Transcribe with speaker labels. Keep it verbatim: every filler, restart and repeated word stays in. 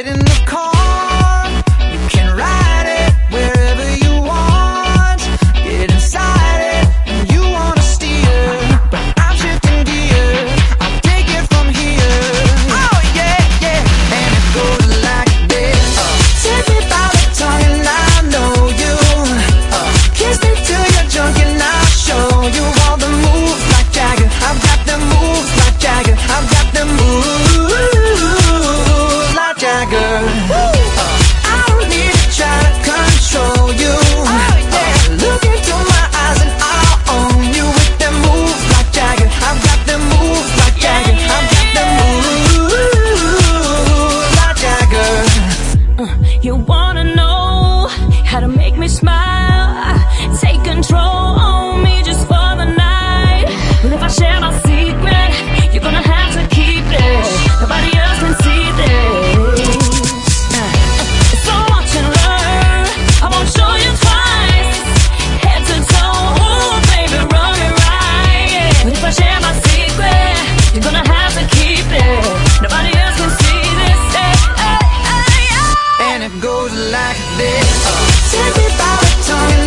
Speaker 1: Get in the car, you can ride it wherever you want. Get inside it, and you wanna steer, but I'm shifting gears, I'll take it from here. Oh yeah, yeah, and it goes like this. uh, Take me by the tongue and I know you. uh, Kiss me till you're drunk and I'll show you all the moves like Jagger. I've got them moves like Jagger. I've got them moves like Jagger. uh, I don't need to try to control you. Oh, yeah. uh, Look into my eyes and I'll own you with them moves like Jagger. I've got them moves like Jagger. I've got them moves like Jagger.
Speaker 2: Uh, you wanna know how to make me smile? Take control on me just for the night. But if I share my secret, you're gonna have to keep it. Nobody else can see this. Uh, so watch and learn. I won't show you twice. Head to toe, ooh, baby, run it right. But if I share my secret, you're gonna have to keep it. Nobody else can see this. Hey, hey, hey, hey.
Speaker 1: And it goes like this. uh, Take me by the tongue